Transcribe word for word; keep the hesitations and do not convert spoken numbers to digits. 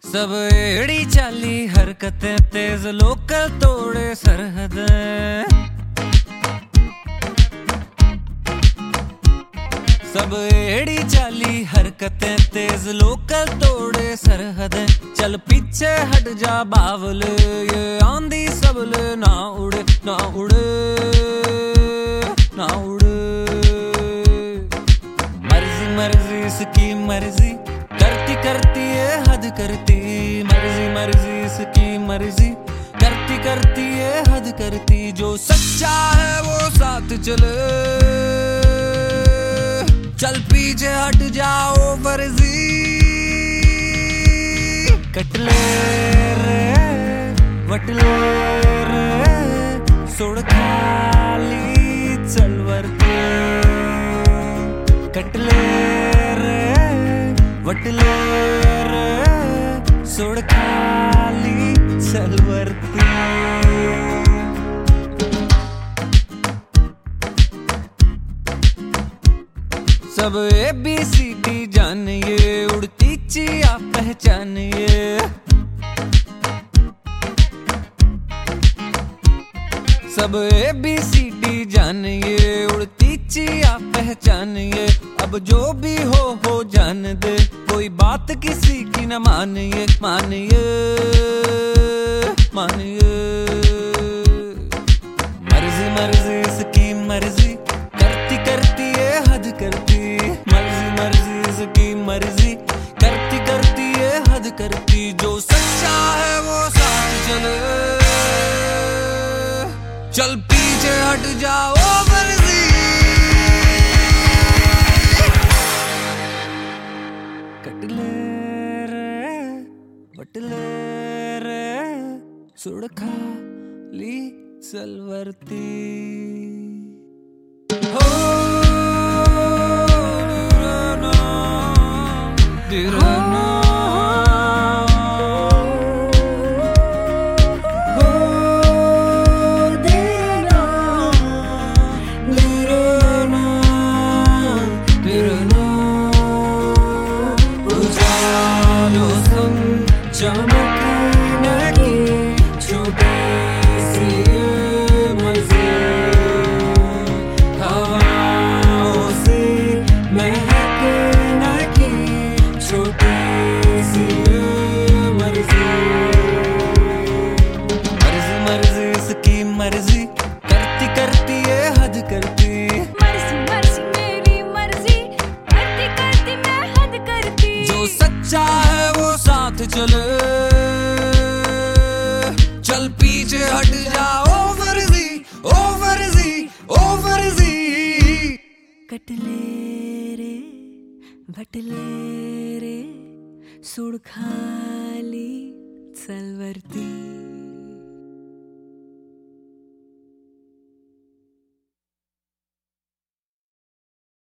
सब एड़ी चाली हरकतें तेज, लोकल तोड़े सरहदें। सब एड़ी चाली हरकतें तेज, लोकल तोड़े सरहदें। चल पीछे हट जा बावल, ये आंधी सबले ना उड़े ना उड़े ना उड़े। मर्जी मर्जी इसकी मर्जी, करती करती ये हद करती। मर्जी मर्जी इसकी मर्जी, करती करती ये हद करती। जो सच्चा है वो साथ चले, चल पीछे हट जाओ फर्जी। कटले रे वटले रे, सोड़ खाली चल वर्ते। कटले रे वटले रे, सोड़ खाली चल वर्ते। सब ए बी सी डी जानिए, उड़ती चिया पहचानिए। सब ए बी सी डी जानिए, उड़ती चिया पहचानिए। अब जो भी हो हो जान दे, कोई बात किसी की न मानिए मानिए मानिए। मर्जी मर्जी इसकी मर्जी, करती करती ये हद करती। मर्जी मर्जी इसकी मर्जी, करती करती ये हद करती। जो सच्चा है वो साथ चले, चल पीछे हट जाओ फर्जी। कटले रे वटले रे, सुड़ खाली सलवरती। हो दिरना हो दिरना दिरना दिरना। उजालों संग चमकने की छोटी सी मर्जी, हवाओं से महकने की छोटी सी मर्जी। मर्जी मर्जी इसकी मर्जी, करती करती ये हद करती। मर्जी मर्जी मेरी मर्जी, करती करती मैं हद करती। जो सच्चा है वो साथ चले, चल पीछे हट जाओ फर्जी ओ फर्जी ओ फर्जी। कटले रे भटले रे, सुड़ खाली सलवरती।